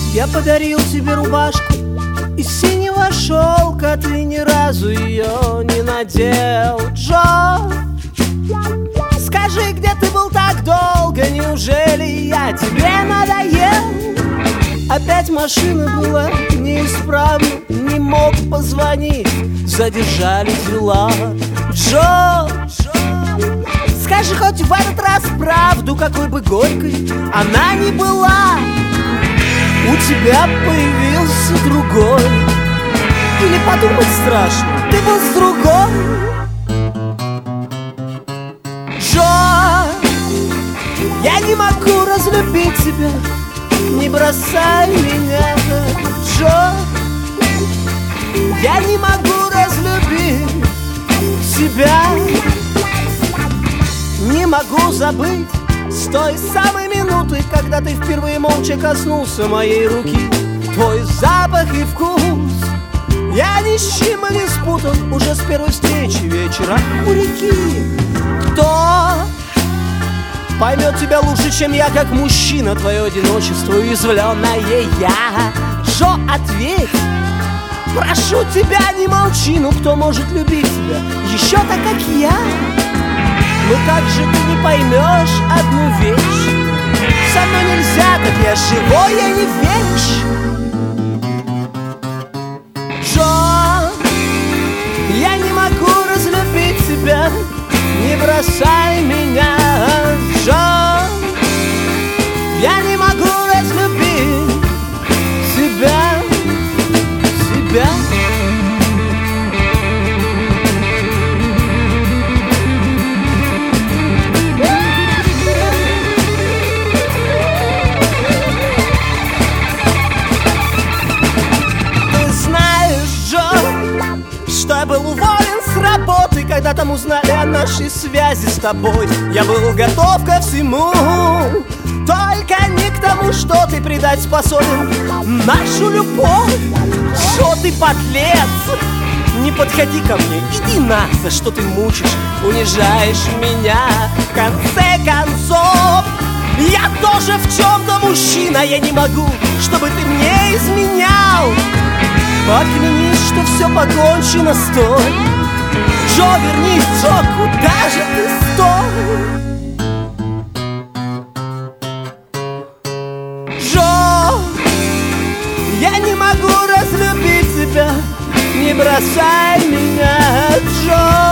Я подарил тебе рубашку из синего шелка, ты ни разу ее не надел. Джо, скажи, где ты был так долго? Неужели я тебе надоел? Опять машина была неисправна, не мог позвонить, задержали дела. Джо, скажи хоть в этот раз правду, какой бы горькой она ни была. У тебя появился другой, или подумать страшно, ты был с другой. Джо, я не могу разлюбить тебя, не бросай меня. Джо, я не могу разлюбить тебя, не могу забыть с той самой минуты, когда ты впервые молча коснулся моей руки. Твой запах и вкус я ни с чем не спутал уже с первой встречи вечера у реки. Кто поймет тебя лучше, чем я, как мужчина, твое одиночество уязвленное я? Джо, ответь, прошу тебя, не молчи. Ну кто может любить тебя еще так, как я? Ну как же ты не поймешь одну вещь? Со мной нельзя, так я живой, я не вещь. Джо, я не могу разлюбить тебя, не бросай меня. Джо, я не могу разлюбить тебя. Я был уволен с работы, когда там узнали о нашей связи с тобой. Я был готов ко всему, только не к тому, что ты предать способен нашу любовь. Что ты, подлец, не подходи ко мне, иди нахуй, что ты мучишь, унижаешь меня. В конце концов, я тоже в чем-то мужчина, я не могу, чтобы ты мне изменял. Поклянись, что все покончено, стой. Джо, вернись, Джо, куда же ты, стой? Джо, я не могу разлюбить тебя, не бросай меня, Джо.